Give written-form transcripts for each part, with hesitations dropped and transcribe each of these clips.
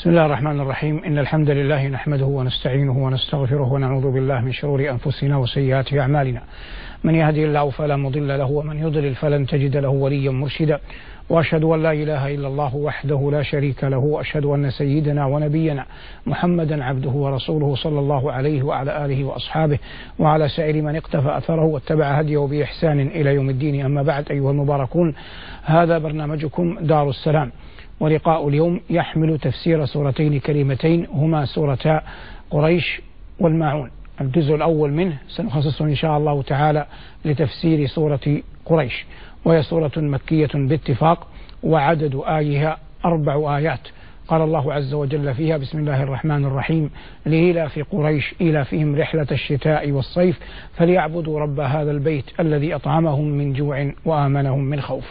بسم الله الرحمن الرحيم. إن الحمد لله نحمده ونستعينه ونستغفره ونعوذ بالله من شرور أنفسنا وسيئات أعمالنا. من يهدي الله فلا مضل له ومن يضلل فلن تجد له وليا مرشدا، وأشهد أن لا إله إلا الله وحده لا شريك له، وأشهد أن سيدنا ونبينا محمدا عبده ورسوله صلى الله عليه وعلى آله وأصحابه وعلى سائر من اقتفى أثره واتبع هديه بإحسان إلى يوم الدين. أما بعد، أيها المباركون، هذا برنامجكم دار السلام، ولقاء اليوم يحمل تفسير سورتين كريمتين هما سورتا قريش والماعون. الجزء الأول منه سنخصصه إن شاء الله تعالى لتفسير سورة قريش، وهي سورة مكية باتفاق، وعدد آيها 4 آيات. قال الله عز وجل فيها: بسم الله الرحمن الرحيم، لإيلاف قريش إيلافهم رحلة الشتاء والصيف فليعبدوا رب هذا البيت الذي أطعمهم من جوع وآمنهم من خوف.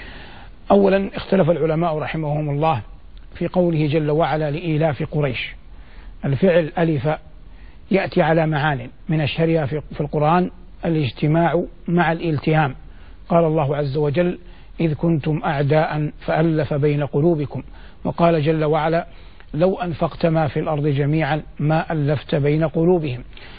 أولا، اختلف العلماء رحمهم الله في قوله جل وعلا لإيلاف قريش. الفعل ألف يأتي على معان، من أشهرها في القرآن الاجتماع مع الالتهام. قال الله عز وجل: إذ كنتم أعداء فألف بين قلوبكم. وقال جل وعلا: لو أنفقت ما في الأرض جميعا ما ألفت بين قلوبهم.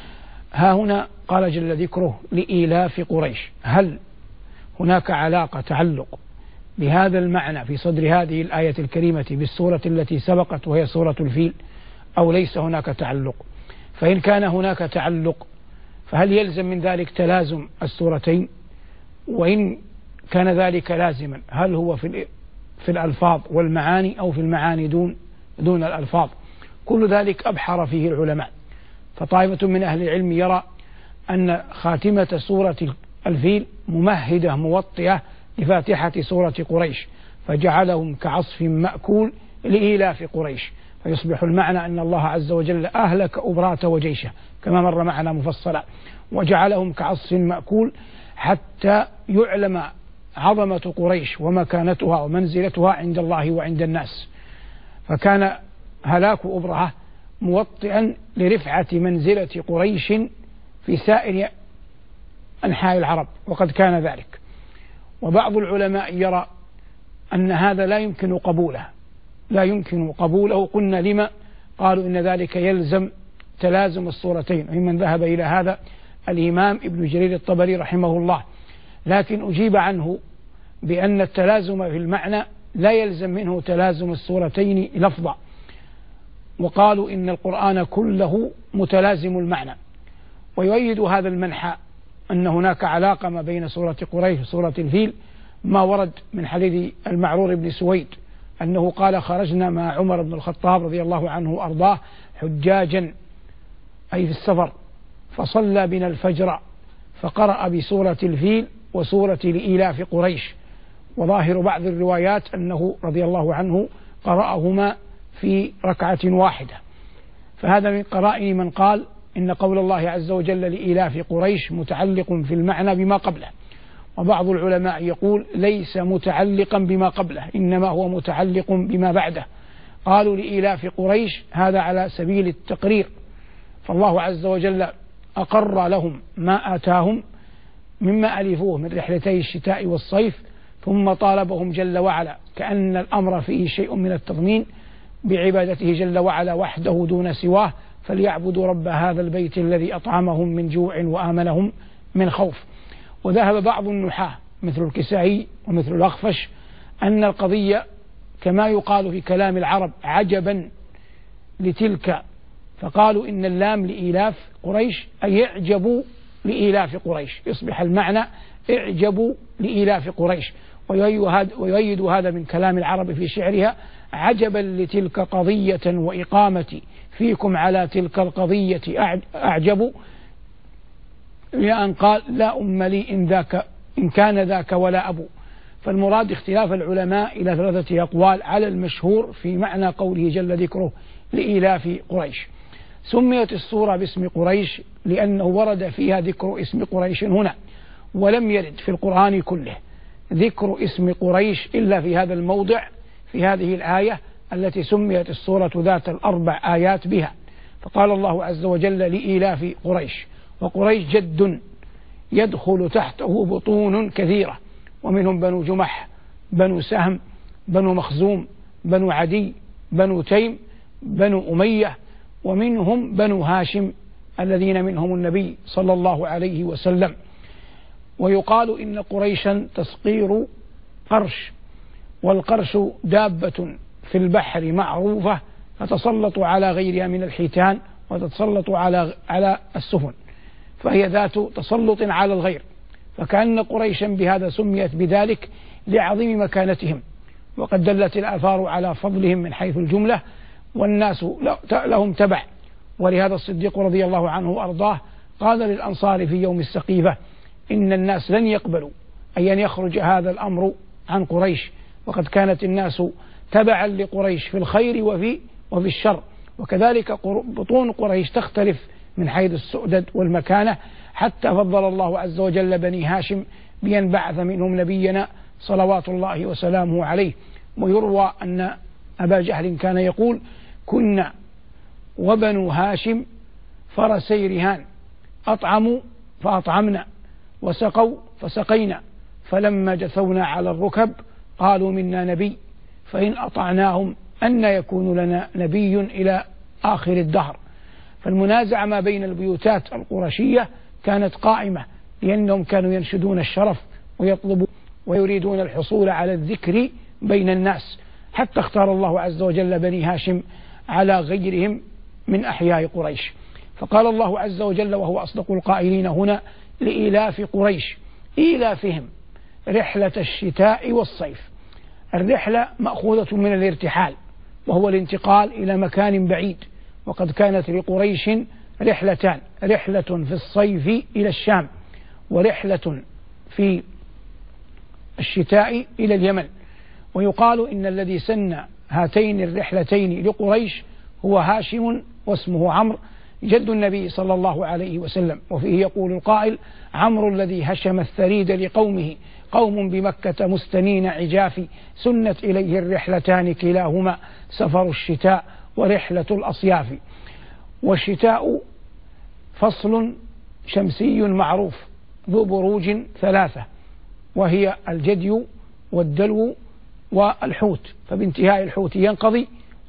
ها هنا قال جل ذكره لإيلاف قريش. هل هناك علاقة تعلق بهذا المعنى في صدر هذه الآية الكريمة بالسورة التي سبقت وهي سورة الفيل، أو ليس هناك تعلق؟ فإن كان هناك تعلق فهل يلزم من ذلك تلازم السورتين؟ وإن كان ذلك لازما هل هو في الألفاظ والمعاني أو في المعاني دون الألفاظ؟ كل ذلك أبحر فيه العلماء. فطائفة من أهل العلم يرى أن خاتمة سورة الفيل ممهدة موطئة لفاتحة سورة قريش، فجعلهم كعصف مأكول لإيلاف قريش، فيصبح المعنى أن الله عز وجل أهلك أبرات وجيشه كما مر معنا مفصلا، وجعلهم كعصف مأكول حتى يعلم عظمة قريش ومكانتها ومنزلتها عند الله وعند الناس. فكان هلاك أبرهة موطئا لرفعة منزلة قريش في سائر أنحاء العرب، وقد كان ذلك. وبعض العلماء يرى أن هذا لا يمكن قبوله. قلنا لما؟ قالوا إن ذلك يلزم تلازم السورتين، ومن ذهب إلى هذا الإمام ابن جرير الطبري رحمه الله. لكن أجيب عنه بأن التلازم في المعنى لا يلزم منه تلازم السورتين لفظا، وقالوا إن القرآن كله متلازم المعنى. ويؤيد هذا المنحى أن هناك علاقة ما بين سورة قريش وسورة الفيل ما ورد من حديث المعرور بن سويد أنه قال: خرجنا مع عمر بن الخطاب رضي الله عنه وأرضاه حجاجا، أي في السفر، فصلى بنا الفجر فقرأ بسورة الفيل وسورة لإيلاف قريش. وظاهر بعض الروايات أنه رضي الله عنه قرأهما في ركعة واحدة. فهذا من قرائن من قال إن قول الله عز وجل لإيلاف قريش متعلق في المعنى بما قبله. وبعض العلماء يقول ليس متعلقا بما قبله، إنما هو متعلق بما بعده. قالوا لإيلاف قريش هذا على سبيل التقرير، فالله عز وجل أقر لهم ما آتاهم مما ألفوه من رحلتي الشتاء والصيف، ثم طالبهم جل وعلا، كأن الأمر فيه شيء من التضمين بعبادته جل وعلا وحده دون سواه، فليعبدوا رب هذا البيت الذي أطعمهم من جوع وآمنهم من خوف. وذهب بعض النحاة مثل الكسائي ومثل الأخفش أن القضية كما يقال في كلام العرب عجبا لتلك، فقالوا إن اللام لإيلاف قريش أي اعجبوا لإيلاف قريش، يصبح المعنى اعجبوا لإيلاف قريش. ويؤيد هذا من كلام العرب في شعرها: عجبا لتلك قضية وإقامتي فيكم على تلك القضية أعجب، لأن قال: لا أم لي إن كان ذاك ولا أبو. فالمراد اختلاف العلماء إلى 3 أقوال على المشهور في معنى قوله جل ذكره لإيلاف قريش. سميت السورة باسم قريش لأنه ورد فيها ذكر اسم قريش هنا، ولم يرد في القرآن كله ذكر اسم قريش إلا في هذا الموضع في هذه الآية التي سميت السورة ذات 4 آيات بها. فقال الله عز وجل لإيلاف قريش، وقريش جد يدخل تحته بطون كثيرة، ومنهم بنو جمح، بنو سهم، بنو مخزوم، بنو عدي، بنو تيم، بنو أمية، ومنهم بنو هاشم الذين منهم النبي صلى الله عليه وسلم. ويقال إن قريشا تسقير قرش، والقرش دابة في البحر معروفة تتسلط على غيرها من الحيتان وتتسلط على السفن، فهي ذات تسلط على الغير، فكأن قريشا بهذا سميت بذلك لعظيم مكانتهم. وقد دلت الآثار على فضلهم من حيث الجملة، والناس لهم تبع. ولهذا الصديق رضي الله عنه وأرضاه قال للأنصار في يوم السقيفة: إن الناس لن يقبلوا أن يخرج هذا الأمر عن قريش، وقد كانت الناس تبعا لقريش في الخير وفي الشر، وكذلك بطون قريش تختلف من حيث السؤدد والمكانة، حتى فضل الله عز وجل بني هاشم بأن بعث منهم نبينا صلوات الله وسلامه عليه. ويروى أن أبا جهل كان يقول: كنا وبنو هاشم فرسي رهان، أطعموا فأطعمنا، وسقوا فسقينا، فلما جثونا على الركب قالوا منا نبي، فإن أطعناهم أن يكون لنا نبي إلى آخر الدهر. فالمنازعة ما بين البيوتات القرشية كانت قائمة، لأنهم كانوا ينشدون الشرف ويطلبوا ويريدون الحصول على الذكر بين الناس، حتى اختار الله عز وجل بني هاشم على غيرهم من أحياء قريش. فقال الله عز وجل وهو أصدق القائلين هنا: لإيلاف قريش إيلافهم رحلة الشتاء والصيف. الرحلة مأخوذة من الارتحال، وهو الانتقال إلى مكان بعيد. وقد كانت لقريش رحلتان: رحلة في الصيف إلى الشام، ورحلة في الشتاء إلى اليمن. ويقال إن الذي سن هاتين الرحلتين لقريش هو هاشم، واسمه عمرو، جد النبي صلى الله عليه وسلم. وفيه يقول القائل: عمرو الذي هشم الثريد لقومه، قوم بمكة مستنين عجاف، سنت إليه الرحلتان كلاهما، سفر الشتاء ورحلة الأصياف. والشتاء فصل شمسي معروف ذو بروج 3، وهي الجدي والدلو والحوت، فبانتهاء الحوت ينقضي،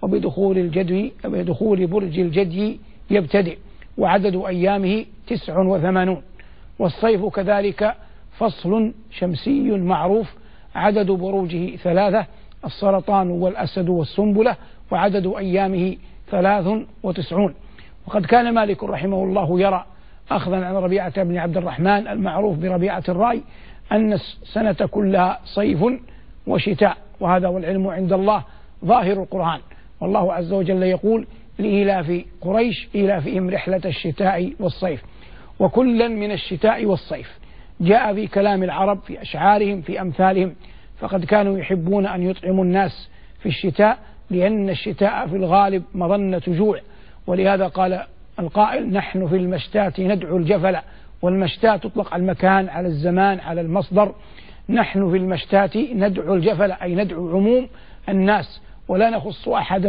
وبدخول برج الجدي يبتدئ، وعدد أيامه 89. والصيف كذلك فصل شمسي معروف عدد بروجه 3، السرطان والأسد والسنبلة، وعدد أيامه 93. وقد كان مالك رحمه الله يرى، أخذا عن ربيعة بن عبد الرحمن المعروف بربيعة الرأي، أن السنة كلها صيف وشتاء، وهذا والعلم عند الله ظاهر القرآن. والله عز وجل يقول: لإيلاف قريش إيلافهم رحلة الشتاء والصيف. وكلا من الشتاء والصيف جاء في كلام العرب في أشعارهم في أمثالهم، فقد كانوا يحبون أن يطعموا الناس في الشتاء، لأن الشتاء في الغالب مظنة جوع. ولهذا قال القائل: نحن في المشتات ندعو الجفل. والمشتات تطلق على المكان، على الزمان، على المصدر. نحن في المشتات ندعو الجفل، أي ندعو عموم الناس، ولا نخص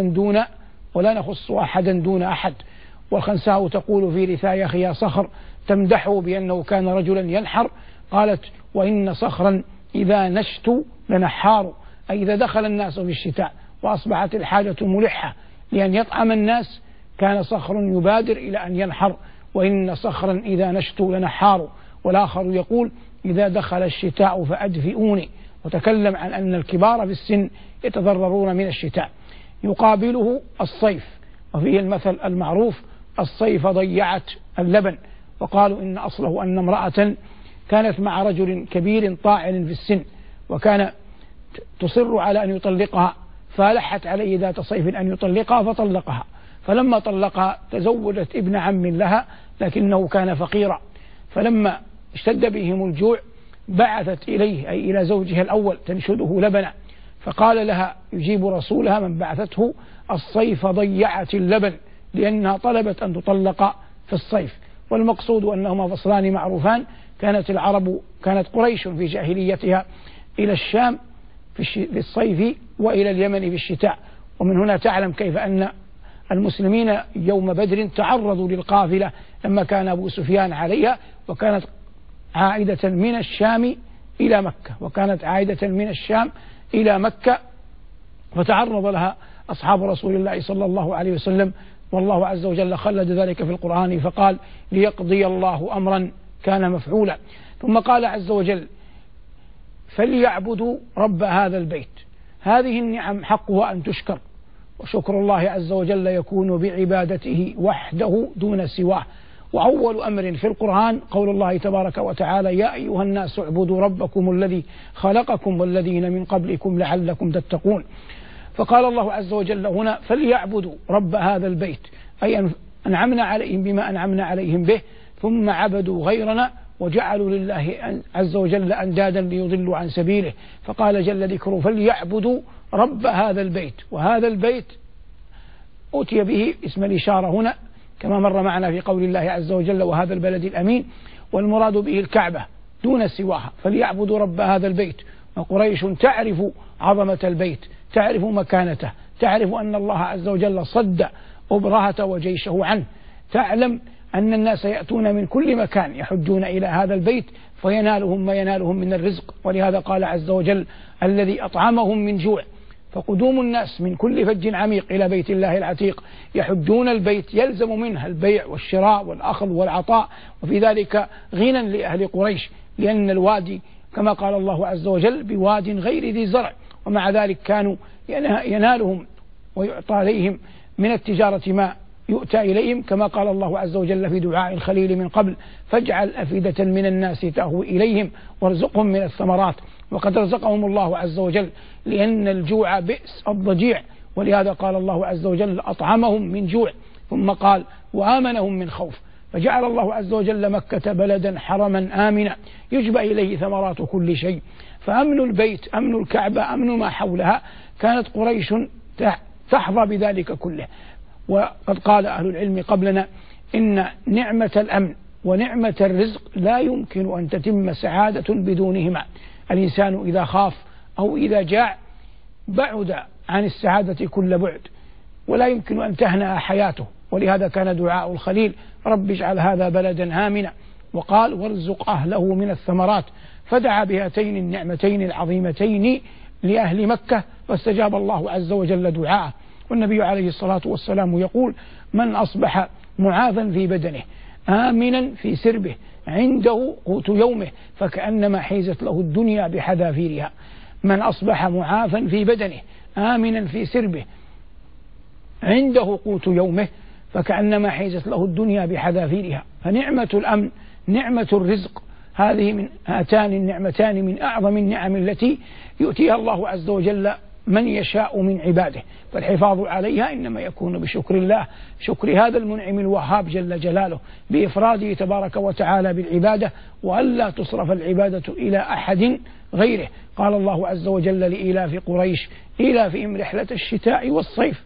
أحدا دون أحد. والخنساء تقول في رثاء أخي صخر تمدحه بأنه كان رجلا ينحر، قالت: وإن صخرا إذا نشت لنحار، أي إذا دخل الناس في الشتاء وأصبحت الحاجة ملحة لأن يطعم الناس، كان صخر يبادر إلى أن ينحر: وإن صخرا إذا نشت لنحار. والآخر يقول: إذا دخل الشتاء فأدفئوني، وتكلم عن أن الكبار في السن يتضررون من الشتاء. يقابله الصيف، وفيه المثل المعروف: الصيف ضيعت اللبن. وقالوا إن أصله أن امرأة كانت مع رجل كبير طاعن في السن، وكان تصر على أن يطلقها، فلحت عليه ذات صيف أن يطلقها فطلقها. فلما طلقها تزوجت ابن عم لها، لكنه كان فقيرا. فلما اشتد بهم الجوع بعثت إليه، أي إلى زوجها الأول، تنشده لبنا، فقال لها يجيب رسولها من بعثته: الصيف ضيعت اللبن، لأنها طلبت أن تطلق في الصيف. والمقصود أنهما فصلان معروفان. كانت قريش في جاهليتها إلى الشام في الصيف، وإلى اليمن في الشتاء. ومن هنا تعلم كيف أن المسلمين يوم بدر تعرضوا للقافلة لما كان أبو سفيان عليها، وكانت عائدة من الشام إلى مكة، فتعرض لها أصحاب رسول الله صلى الله عليه وسلم، والله عز وجل خلد ذلك في القرآن فقال ليقضي الله أمرا كان مفعولا. ثم قال عز وجل فليعبدوا رب هذا البيت. هذه النعم حقها أن تشكر، وشكر الله عز وجل يكون بعبادته وحده دون سواه. وأول أمر في القرآن قول الله تبارك وتعالى يا أيها الناس اعبدوا ربكم الذي خلقكم والذين من قبلكم لعلكم تتقون. فقال الله عز وجل هنا فليعبدوا رب هذا البيت، أي أنعمنا عليهم بما أنعمنا عليهم به، ثم عبدوا غيرنا وجعلوا لله عز وجل أندادا ليضلوا عن سبيله. فقال جل ذكره فليعبدوا رب هذا البيت. وهذا البيت أتي به اسم الإشارة هنا كما مر معنا في قول الله عز وجل وهذا البلد الأمين، والمراد به الكعبة دون سواها. فليعبدوا رب هذا البيت. وقريش تعرف عظمة البيت، تعرف مكانته، تعرف أن الله عز وجل صد أبرهة وجيشه عنه، تعلم أن الناس يأتون من كل مكان يحجون إلى هذا البيت فينالهم ما ينالهم من الرزق. ولهذا قال عز وجل الذي أطعمهم من جوع. فقدوم الناس من كل فج عميق إلى بيت الله العتيق يحجون البيت يلزم منها البيع والشراء والأخذ والعطاء، وفي ذلك غنى لأهل قريش، لأن الوادي كما قال الله عز وجل بواد غير ذي زرع، ومع ذلك كانوا ينالهم ويعطى عليهم من التجارة ما يؤتى إليهم، كما قال الله عز وجل في دعاء الخليل من قبل فاجعل أفئدة من الناس تهوي إليهم وارزقهم من الثمرات. وقد رزقهم الله عز وجل، لأن الجوع بئس الضجيع، ولهذا قال الله عز وجل أطعمهم من جوع، ثم قال وآمنهم من خوف. فجعل الله عز وجل مكة بلدا حرما آمنا يجبى إليه ثمرات كل شيء. فأمن البيت، أمن الكعبة، أمن ما حولها، كانت قريش تحظى بذلك كله. وقد قال أهل العلم قبلنا إن نعمة الأمن ونعمة الرزق لا يمكن أن تتم سعادة بدونهما. الإنسان إذا خاف أو إذا جاع بعد عن السعادة كل بعد، ولا يمكن أن تهنأ حياته. ولهذا كان دعاء الخليل رب اجعل هذا بلدا آمنا، وقال وارزق أهله من الثمرات. فدعا بهاتين النعمتين العظيمتين لأهل مكة فاستجاب الله عز وجل دعاءه. والنبي عليه الصلاة والسلام يقول من أصبح معافا في بدنه آمنا في سربه عنده قوت يومه فكأنما حيزت له الدنيا بحذافيرها. من أصبح معافا في بدنه آمنا في سربه عنده قوت يومه فكأنما حيزت له الدنيا بحذافيرها. فنعمة الأمن نعمة الرزق هذه من هاتان النعمتان من أعظم النعم التي يؤتيها الله عز وجل من يشاء من عباده، فالحفاظ عليها إنما يكون بشكر الله، شكر هذا المنعم الوهاب جل جلاله بإفراده تبارك وتعالى بالعبادة، وألا تصرف العبادة إلى أحد غيره. قال الله عز وجل لإيلاف قريش إيلافهم رحلة الشتاء والصيف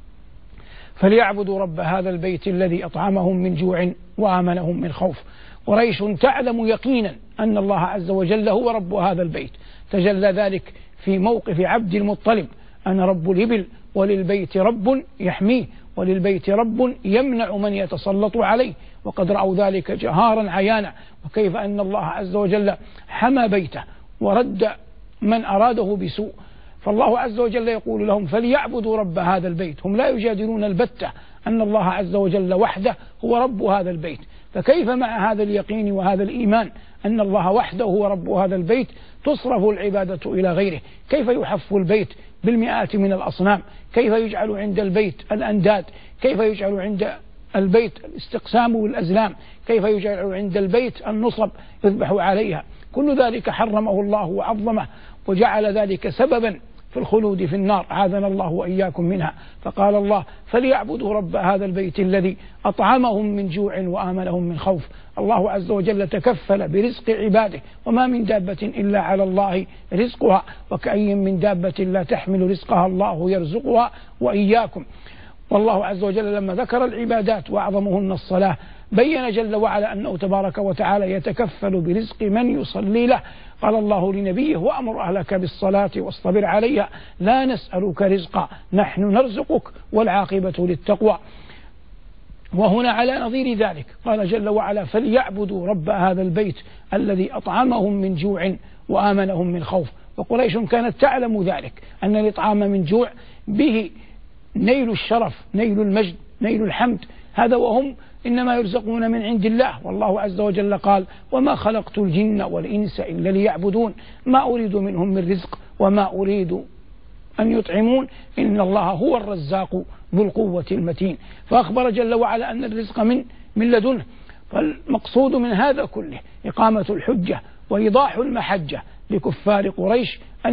فليعبدوا رب هذا البيت الذي أطعمهم من جوع وآمنهم من خوف. قريش تعلم يقينا أن الله عز وجل هو رب هذا البيت، تجلى ذلك في موقف عبد المطلب أنا رب الإبل وللبيت رب يحميه وللبيت رب يمنع من يتسلط عليه، وقد رأوا ذلك جهارا عيانا، وكيف أن الله عز وجل حمى بيته ورد من أراده بسوء. فالله عز وجل يقول لهم فليعبدوا رب هذا البيت. هم لا يجادلون البتة أن الله عز وجل وحده هو رب هذا البيت، فكيف مع هذا اليقين وهذا الإيمان أن الله وحده هو رب هذا البيت تصرف العبادة إلى غيره؟ كيف يحف البيت بالمئات من الأصنام؟ كيف يجعل عند البيت الأنداد؟ كيف يجعل عند البيت الاستقسام والأزلام؟ كيف يجعل عند البيت النصب يذبح عليها؟ كل ذلك حرمه الله وعظمه وجعل ذلك سببا في الخلود في النار، عاذنا الله وإياكم منها. فقال الله فليعبدوا رب هذا البيت الذي أطعمهم من جوع وآمنهم من خوف. الله عز وجل تكفل برزق عباده، وما من دابة إلا على الله رزقها، وكأي من دابة لا تحمل رزقها الله يرزقها وإياكم. والله عز وجل لما ذكر العبادات وأعظمهن الصلاة بين جل وعلا أنه تبارك وتعالى يتكفل برزق من يصلي له. قال الله لنبيه وأمر أهلك بالصلاة واصطبر عليها لا نسألك رزقا نحن نرزقك والعاقبة للتقوى. وهنا على نظير ذلك قال جل وعلا فليعبدوا رب هذا البيت الذي أطعمهم من جوع وآمنهم من خوف. وقريش كانت تعلم ذلك أن الإطعام من جوع به نيل الشرف، نيل المجد، نيل الحمد، هذا وهم إنما يرزقون من عند الله. والله عز وجل قال: وما خلقت الجن والإنس إلا ليعبدون ما أريد منهم من رزق وما أريد أن يطعمون إن الله هو الرزاق ذو القوة المتين. فأخبر جل وعلا أن الرزق من لدنه. فالمقصود من هذا كله إقامة الحجة وإيضاح المحجة لكفار قريش أن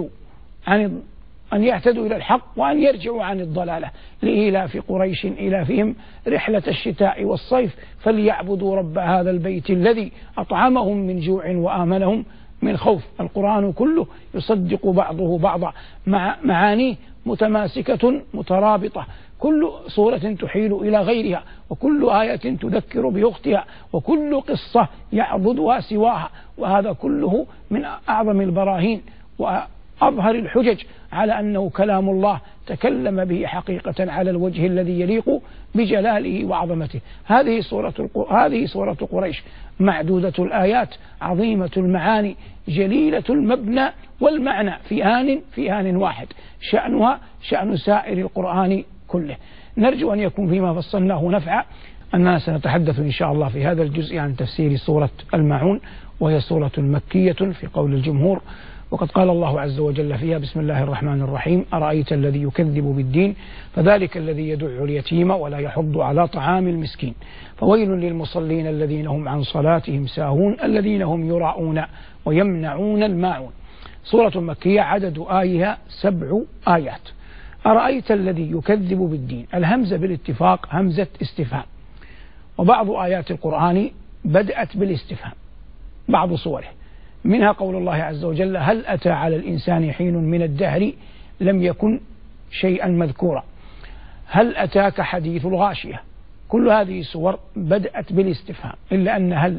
يهتدوا إلى الحق وأن يرجعوا عن الضلالة، لإيلاف قريش إيلافهم رحلة الشتاء والصيف فليعبدوا رب هذا البيت الذي أطعمهم من جوع وآمنهم من خوف. القرآن كله يصدق بعضه بعضا، معانيه متماسكة مترابطة، كل سورة تحيل إلى غيرها، وكل آية تذكر بأختها، وكل قصة يعبدها سواها. وهذا كله من أعظم البراهين وأظهر الحجج على أنه كلام الله تكلم به حقيقة على الوجه الذي يليق بجلاله وعظمته. هذه سورة قريش معدودة الآيات، عظيمة المعاني، جليلة المبنى والمعنى، في آن واحد، شأنها شأن سائر القرآن كله. نرجو أن يكون فيما فصلناه نفعا. أننا سنتحدث إن شاء الله في هذا الجزء عن تفسير سورة الماعون، وهي سورة مكية في قول الجمهور، وقد قال الله عز وجل فيها: بسم الله الرحمن الرحيم: أرأيت الذي يكذب بالدين فذلك الذي يدع اليتيم ولا يحض على طعام المسكين فويل للمصلين الذين هم عن صلاتهم ساهون الذين هم يراءون ويمنعون الماعون. سورة مكية، عدد آيها 7 آيات. أرأيت الذي يكذب بالدين، الهمزة بالاتفاق همزة استفهام، وبعض آيات القرآن بدأت بالاستفهام، بعض صوره، منها قول الله عز وجل: هل أتى على الإنسان حين من الدهر لم يكن شيئا مذكورا، هل أتاك حديث الغاشية. كل هذه السور بدأت بالاستفهام، إلا أن هل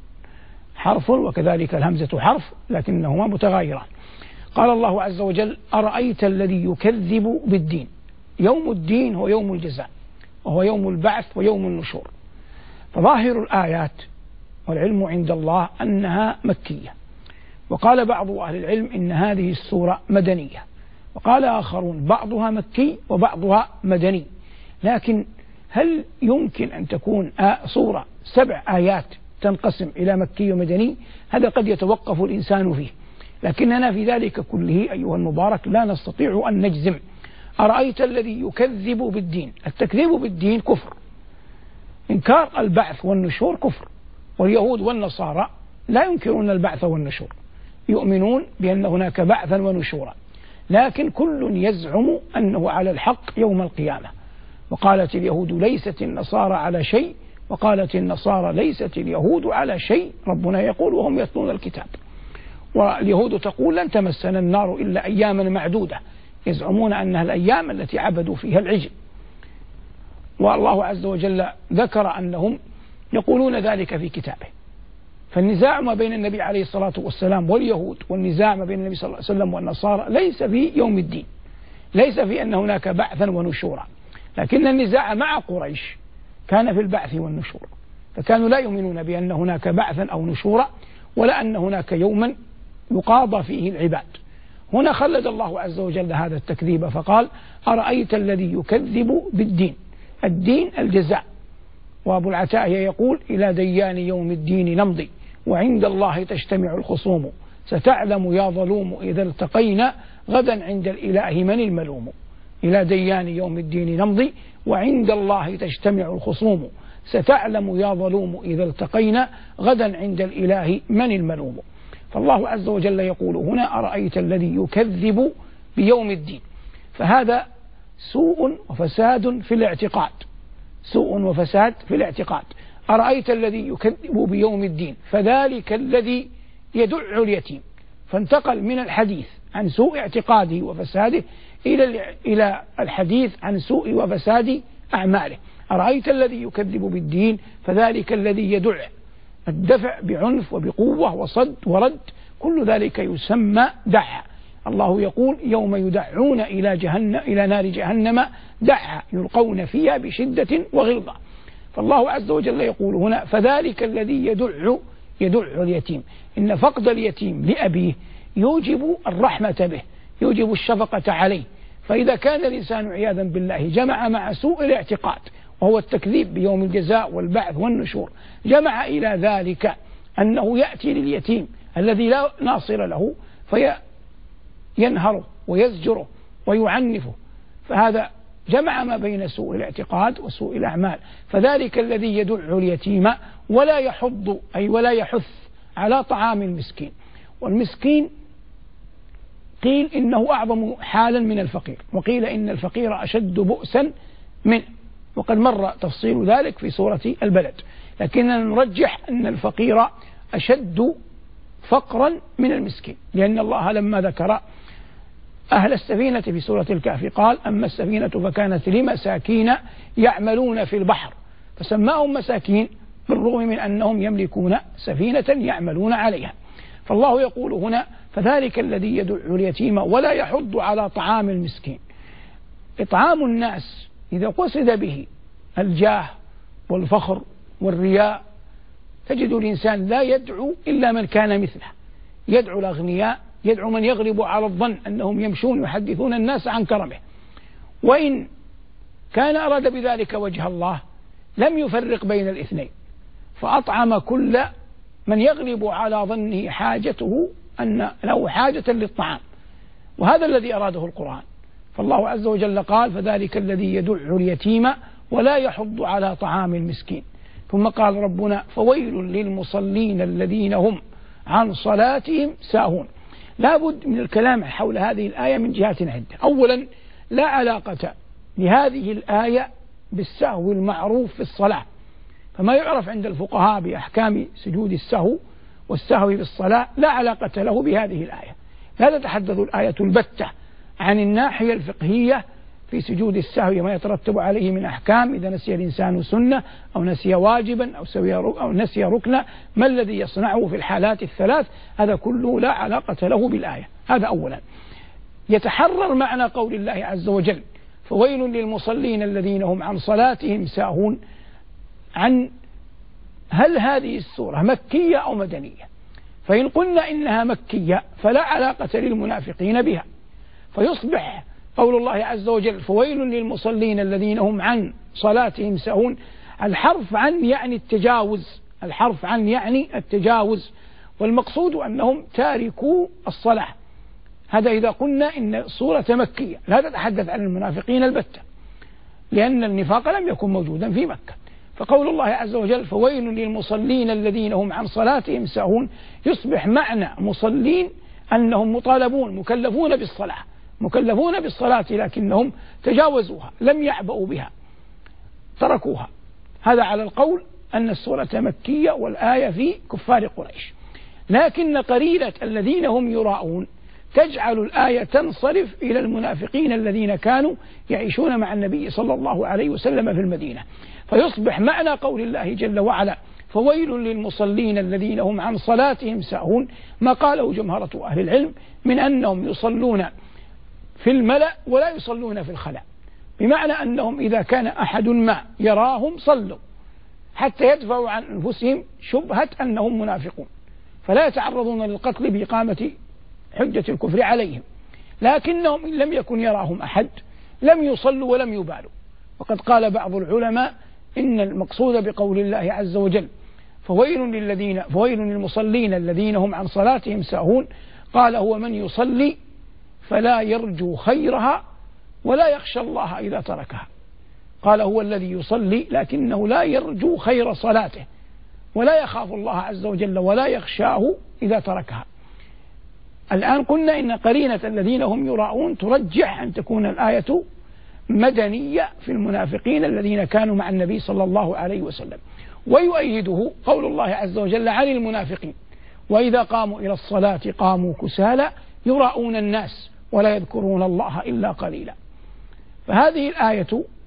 حرف وكذلك الهمزة حرف لكنهما متغايران. قال الله عز وجل: أرأيت الذي يكذب بالدين. يوم الدين هو يوم الجزاء، وهو يوم البعث ويوم النشور. فظاهر الآيات والعلم عند الله أنها مكية، وقال بعض أهل العلم إن هذه السورة مدنية، وقال آخرون بعضها مكي وبعضها مدني. لكن هل يمكن أن تكون سورة 7 آيات تنقسم إلى مكي ومدني؟ هذا قد يتوقف الإنسان فيه، لكننا في ذلك كله أيها المبارك لا نستطيع أن نجزم. أرأيت الذي يكذب بالدين، التكذيب بالدين كفر، إنكار البعث والنشور كفر، واليهود والنصارى لا ينكرون البعث والنشور، يؤمنون بأن هناك بعثا ونشورا، لكن كل يزعم أنه على الحق يوم القيامة. وقالت اليهود ليست النصارى على شيء، وقالت النصارى ليست اليهود على شيء، ربنا يقول وهم يتلون الكتاب. واليهود تقول لن تمسنا النار إلا أياما معدودة، يزعمون أنها الأيام التي عبدوا فيها العجل. والله عز وجل ذكر أنهم يقولون ذلك في كتابه. فالنزاع ما بين النبي عليه الصلاة والسلام واليهود، والنزاع ما بين النبي صلى الله عليه وسلم والنصارى ليس في يوم الدين، ليس في أن هناك بعثا ونشورا، لكن النزاع مع قريش كان في البعث والنشور، فكانوا لا يؤمنون بأن هناك بعثا أو نشورا، ولا أن هناك يوما يقاضى فيه العباد. هنا خلد الله عز وجل هذا التكذيب فقال: أرأيت الذي يكذب بالدين، الدين الجزاء. وأبو العتاهية يقول: إلى ديان يوم الدين نمضي وعند الله تجتمع الخصوم ستعلم يا ظلوم إذا التقينا غدا عند الإله من الملوم. إلى ديان يوم الدين نمضي وعند الله تجتمع الخصوم ستعلم يا ظلوم إذا التقينا غدا عند الإله من الملوم. فالله عز وجل يقول هنا: أرأيت الذي يكذب بيوم الدين. فهذا سوء وفساد في الاعتقاد، سوء وفساد في الاعتقاد. أرأيت الذي يكذب بيوم الدين فذلك الذي يدع اليتيم، فانتقل من الحديث عن سوء اعتقاده وفساده إلى الحديث عن سوء وفساد أعماله. أرأيت الذي يكذب بالدين فذلك الذي يدع، الدفع بعنف وبقوة وصد ورد، كل ذلك يسمى دعا. الله يقول: يوم يدعون إلى نار جهنم دعا يلقون فيها بشدة وغلظة. فالله عز وجل يقول هنا: فذلك الذي يدع اليتيم. إن فقد اليتيم لأبيه يوجب الرحمة به، يوجب الشفقة عليه، فإذا كان الإنسان عياذا بالله جمع مع سوء الاعتقاد وهو التكذيب بيوم الجزاء والبعث والنشور، جمع إلى ذلك أنه يأتي لليتيم الذي لا ناصر له فينهره ويزجره ويعنفه، فهذا جمع ما بين سوء الاعتقاد وسوء الأعمال. فذلك الذي يدع اليتيم ولا يحض أي ولا يحث على طعام المسكين، والمسكين قيل إنه أعظم حالا من الفقير، وقيل إن الفقير أشد بؤسا منه، وقد مر تفصيل ذلك في سورة البلد، لكننا نرجح أن الفقير أشد فقرا من المسكين، لأن الله لما ذكر أهل السفينة في سورة الكهف قال: أما السفينة فكانت لمساكين يعملون في البحر، فسماهم مساكين بالرغم من أنهم يملكون سفينة يعملون عليها. فالله يقول هنا: فذلك الذي يدع اليتيم ولا يحض على طعام المسكين. إطعام الناس إذا قصد به الجاه والفخر والرياء تجد الإنسان لا يدعو إلا من كان مثله، يدعو الأغنياء، يدعو من يغلب على الظن أنهم يمشون يحدثون الناس عن كرمه، وإن كان أراد بذلك وجه الله لم يفرق بين الاثنين، فأطعم كل من يغلب على ظنه حاجته أن له حاجة للطعام، وهذا الذي أراده القرآن. فالله عز وجل قال: فذلك الذي يدع اليتيم ولا يحض على طعام المسكين. ثم قال ربنا: فويل للمصلين الذين هم عن صلاتهم ساهون. لا بد من الكلام حول هذه الآية من جهات عدة. أولا، لا علاقة لهذه الآية بالسهو المعروف في الصلاة، فما يعرف عند الفقهاء بأحكام سجود السهو والسهو بالصلاة لا علاقة له بهذه الآية. لا تتحدث الآية البتة عن الناحية الفقهية في سجود السهو ما يترتب عليه من أحكام، إذا نسي الإنسان سنة أو نسي واجبا أو نسي ركنا، ما الذي يصنعه في الحالات الثلاث، هذا كله لا علاقة له بالآية. هذا أولا. يتحرر معنى قول الله عز وجل: فويل للمصلين الذين هم عن صلاتهم ساهون، عن هل هذه السورة مكية أو مدنية؟ فإن قلنا إنها مكية فلا علاقة للمنافقين بها، فيصبح قول الله عز وجل: فويل للمصلين الذين هم عن صلاتهم ساهون، الحرف عن يعني التجاوز، الحرف عن يعني التجاوز، والمقصود أنهم تاركوا الصلاة. هذا إذا قلنا إن السورة مكية، لا تتحدث عن المنافقين البتة، لأن النفاق لم يكن موجودا في مكة. فقول الله عز وجل: فويل للمصلين الذين هم عن صلاتهم ساهون، يصبح معنى مصلين أنهم مطالبون مكلفون بالصلاة، مكلفون بالصلاة، لكنهم تجاوزوها، لم يعبأوا بها، تركوها. هذا على القول أن السورة مكية والآية في كفار قريش. لكن قرينة الذين هم يراءون تجعل الآية تنصرف إلى المنافقين الذين كانوا يعيشون مع النبي صلى الله عليه وسلم في المدينة، فيصبح معنى قول الله جل وعلا: فويل للمصلين الذين هم عن صلاتهم ساهون، ما قاله جمهرة أهل العلم من أنهم يصلون في الملأ ولا يصلون في الخلاء، بمعنى أنهم إذا كان أحد ما يراهم صلوا حتى يدفعوا عن أنفسهم شبهة أنهم منافقون، فلا يتعرضون للقتل بإقامة حجة الكفر عليهم. لكنهم إن لم يكن يراهم أحد لم يصلوا ولم يبالوا. وقد قال بعض العلماء إن المقصود بقول الله عز وجل: فويل للمصلين الذين هم عن صلاتهم ساهون، قال: هو من يصلي فلا يرجو خيرها ولا يخشى الله إذا تركها. قال: هو الذي يصلي لكنه لا يرجو خير صلاته ولا يخاف الله عز وجل ولا يخشاه إذا تركها. الآن قلنا إن قرينة الذين هم يراءون ترجح أن تكون الآية مدنية في المنافقين الذين كانوا مع النبي صلى الله عليه وسلم، ويؤيده قول الله عز وجل عن المنافقين: وإذا قاموا إلى الصلاة قاموا كسالى يراءون الناس ولا يذكرون الله إلا قليلا. فهذه الآية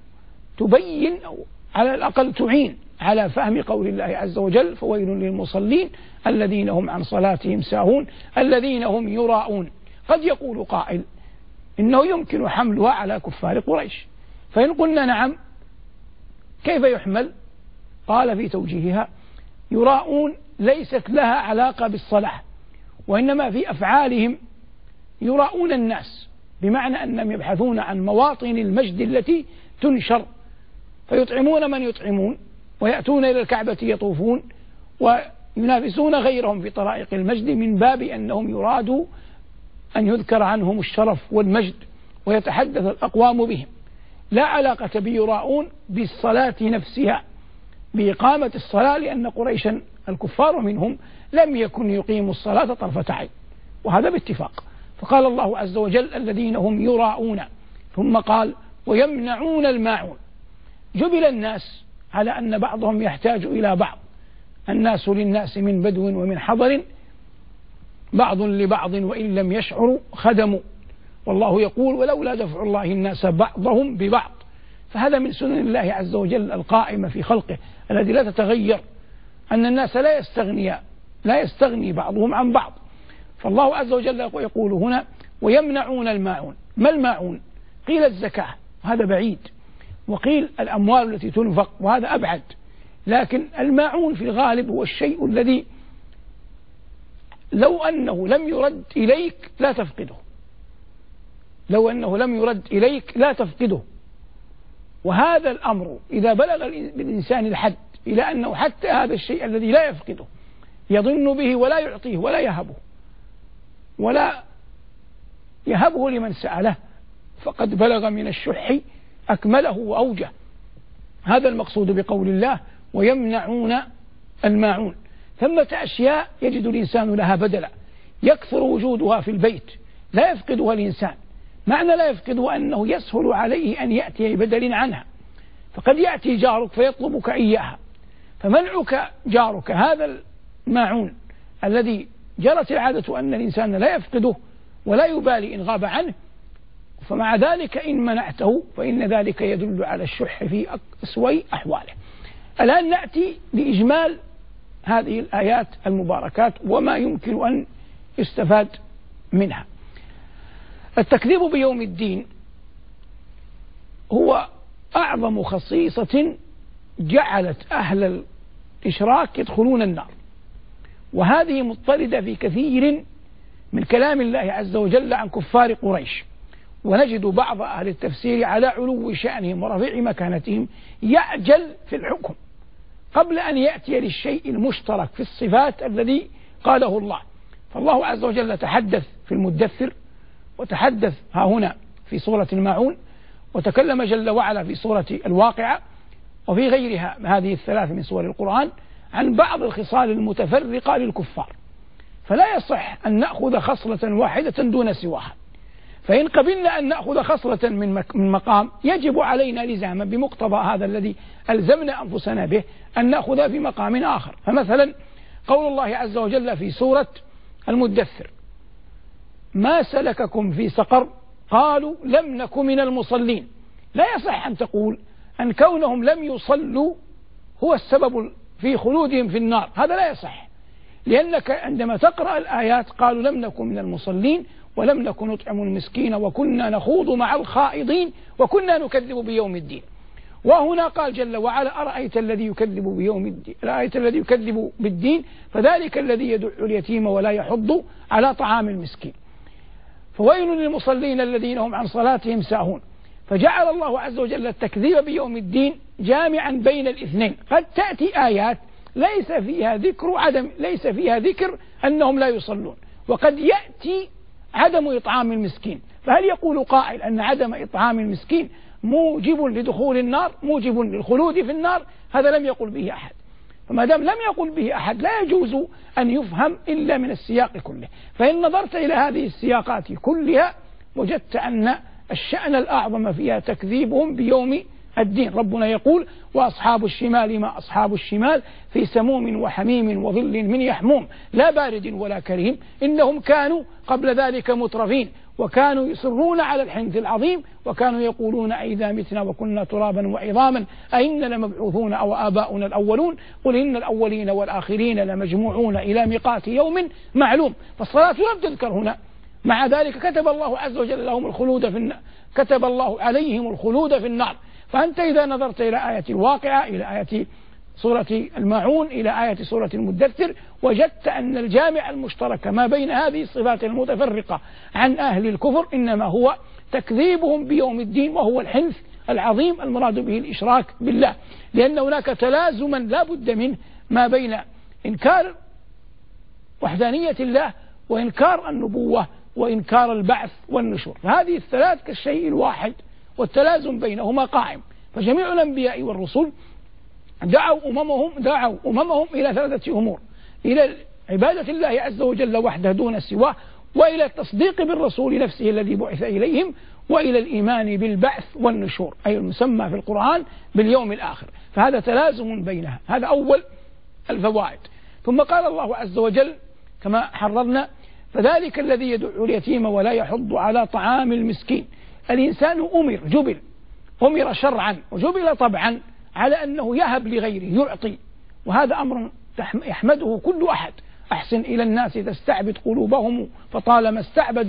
تبين أو على الأقل تعين على فهم قول الله عز وجل: فويل للمصلين الذين هم عن صلاتهم ساهون الذين هم يراءون. قد يقول قائل إنه يمكن حملها على كفار قريش، فإن قلنا نعم كيف يحمل؟ قال في توجيهها: يراءون ليست لها علاقة بالصلاة، وإنما في أفعالهم يراءون الناس بمعنى أنهم يبحثون عن مواطن المجد التي تنشر، فيطعمون من يطعمون، ويأتون إلى الكعبة يطوفون وينافسون غيرهم في طرائق المجد، من باب أنهم يرادوا أن يذكر عنهم الشرف والمجد ويتحدث الأقوام بهم. لا علاقة بيراؤون بالصلاة نفسها، بإقامة الصلاة، لأن قريشا الكفار منهم لم يكن يقيموا الصلاة طرفة عين، وهذا باتفاق. فقال الله عز وجل الذين هم يراؤون، ثم قال ويمنعون الماعون. جبل الناس على أن بعضهم يحتاج إلى بعض، الناس للناس من بدو ومن حضر، بعض لبعض وإن لم يشعروا خدموا، والله يقول ولولا دفع الله الناس بعضهم ببعض. فهذا من سنن الله عز وجل القائمة في خلقه الذي لا تتغير، أن الناس لا يستغني بعضهم عن بعض. فالله عز وجل يقول هنا ويمنعون الماعون. ما الماعون؟ قيل الزكاة، وهذا بعيد، وقيل الأموال التي تنفق، وهذا أبعد. لكن الماعون في الغالب هو الشيء الذي لو أنه لم يرد إليك لا تفقده، لو أنه لم يرد إليك لا تفقده. وهذا الأمر إذا بلغ بالإنسان الحد إلى أنه حتى هذا الشيء الذي لا يفقده يظن به ولا يعطيه ولا يهبه لمن سأله، فقد بلغ من الشح أكمله وأوجه. هذا المقصود بقول الله ويمنعون الماعون. ثمة أشياء يجد الإنسان لها بدلا، يكثر وجودها في البيت لا يفقدها الإنسان. معنى لا يفقدها أنه يسهل عليه أن يأتي بدل عنها، فقد يأتي جارك فيطلبك إياها، فمنعك جارك هذا الماعون الذي جرت العادة أن الإنسان لا يفقده ولا يبالي إن غاب عنه، فمع ذلك إن منعته فإن ذلك يدل على الشح في أسوأ أحواله. الآن نأتي لإجمال هذه الآيات المباركات وما يمكن أن يستفاد منها. التكذيب بيوم الدين هو أعظم خصيصة جعلت أهل الإشراك يدخلون النار، وهذه مضطردة في كثير من كلام الله عز وجل عن كفار قريش. ونجد بعض أهل التفسير على علو شأنهم ورفيع مكانتهم يعجل في الحكم قبل أن يأتي للشيء المشترك في الصفات الذي قاله الله. فالله عز وجل تحدث في المدثر، وتحدث ها هنا في سورة الماعون، وتكلم جل وعلا في سورة الواقعة، وفي غيرها هذه الثلاث من سور القرآن عن بعض الخصال المتفرقة للكفار. فلا يصح أن نأخذ خصلة واحدة دون سواها، فإن قبلنا أن نأخذ خصلة من مقام يجب علينا لزاما بمقتضى هذا الذي ألزمنا أنفسنا به أن نأخذ في مقام آخر. فمثلا قول الله عز وجل في سورة المدثر ما سلككم في سقر قالوا لم نك من المصلين. لا يصح أن تقول أن كونهم لم يصلوا هو السبب في خلودهم في النار، هذا لا يصح، لأنك عندما تقرأ الآيات قالوا لم نكن من المصلين ولم نكن نطعم المسكين وكنا نخوض مع الخائضين وكنا نكذب بيوم الدين. وهنا قال جل وعلا أرأيت الذي يكذب بيوم الدين، أرأيت الذي يكذب بالدين فذلك الذي يدع اليتيم ولا يحض على طعام المسكين. فويل للمصلين الذين هم عن صلاتهم ساهون. فجعل الله عز وجل التكذيب بيوم الدين جامعا بين الاثنين. قد تأتي آيات ليس فيها ذكر أنهم لا يصلون، وقد يأتي عدم إطعام المسكين. فهل يقول قائل أن عدم إطعام المسكين موجب لدخول النار، موجب للخلود في النار؟ هذا لم يقل به أحد. فما دام لم يقل به أحد لا يجوز أن يفهم إلا من السياق كله. فإن نظرت إلى هذه السياقات كلها وجدت أن الشأن الأعظم فيها تكذيبهم بيوم الدين. ربنا يقول وأصحاب الشمال ما أصحاب الشمال في سموم وحميم وظل من يحموم لا بارد ولا كريم إنهم كانوا قبل ذلك مترفين وكانوا يصرون على الحنث العظيم وكانوا يقولون أئذا متنا وكنا ترابا وعظاما أئنا لمبعوثون أو آباؤنا الأولون قل إن الأولين والآخرين لمجموعون إلى ميقات يوم معلوم. فالصلاة لم تذكر هنا، مع ذلك كتب الله عز وجل لهم الخلود في النار، كتب الله عليهم الخلود في النار. فأنت إذا نظرت إلى آية الواقعة، إلى آية سورة الماعون، إلى آية سورة المدثر، وجدت أن الجامع المشترك ما بين هذه الصفات المتفرقة عن أهل الكفر إنما هو تكذيبهم بيوم الدين، وهو الحنث العظيم المراد به الإشراك بالله، لأن هناك تلازما لا بد منه ما بين إنكار وحدانية الله وإنكار النبوة وإنكار البعث والنشور. هذه الثلاث كالشيء الواحد، والتلازم بينهما قائم. فجميع الأنبياء والرسل دعوا أممهم إلى ثلاثة أمور: إلى عبادة الله عز وجل وحده دون سواه، وإلى التصديق بالرسول نفسه الذي بعث إليهم، وإلى الإيمان بالبعث والنشور، أي المسمى في القرآن باليوم الآخر. فهذا تلازم بينها، هذا أول الفوائد. ثم قال الله عز وجل كما حررنا: فذلك الذي يدعو اليتيم ولا يحض على طعام المسكين. الإنسان أمر شرعا وجبل طبعا على أنه يهب لغيره، يعطي، وهذا أمر يحمده كل أحد. أحسن إلى الناس تستعبد قلوبهم فطالما استعبد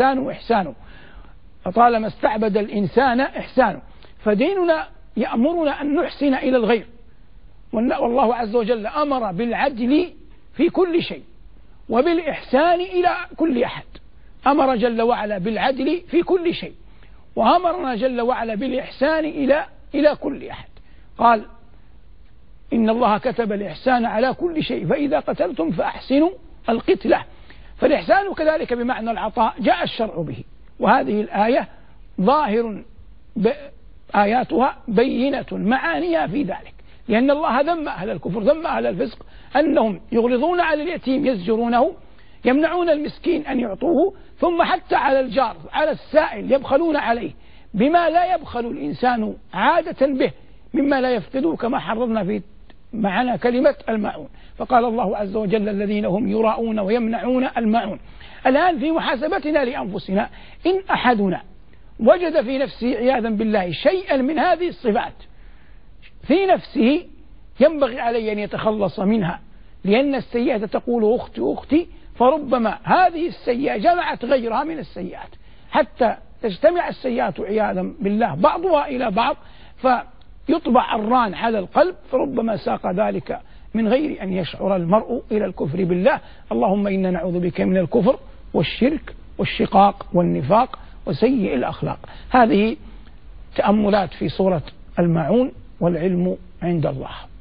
الإنسان إحسانه. فديننا يأمرنا أن نحسن إلى الغير، والله عز وجل أمر بالعدل في كل شيء وبالإحسان إلى كل أحد. أمر جل وعلا بالعدل في كل شيء، وأمرنا جل وعلا بالإحسان إلى كل أحد. قال: إن الله كتب الإحسان على كل شيء فإذا قتلتم فأحسنوا القتلة. فالإحسان كذلك بمعنى العطاء جاء الشرع به، وهذه الآية ظاهر آياتها بينة معانيها في ذلك، لأن الله ذم أهل الكفر، ذم أهل الفسق أنهم يغلظون على اليتيم، يزجرونه، يمنعون المسكين أن يعطوه، ثم حتى على الجار على السائل يبخلون عليه بما لا يبخل الإنسان عادة به مما لا يفقده، كما حررنا في معنا كلمة الماعون. فقال الله عز وجل: الذين هم يراؤون ويمنعون الماعون. الآن في محاسبتنا لأنفسنا، إن أحدنا وجد في نفسه عياذا بالله شيئا من هذه الصفات في نفسه، ينبغي عليه أن يتخلص منها، لأن السيئة تقول أختي أختي، فربما هذه السيئة جمعت غيرها من السيئات حتى تجتمع السيئات عياذا بالله بعضها إلى بعض، فيطبع الران على القلب، فربما ساق ذلك من غير أن يشعر المرء إلى الكفر بالله. اللهم إنا نعوذ بك من الكفر والشرك والشقاق والنفاق وسيء الأخلاق. هذه تأملات في سورة الماعون، والعلم عند الله.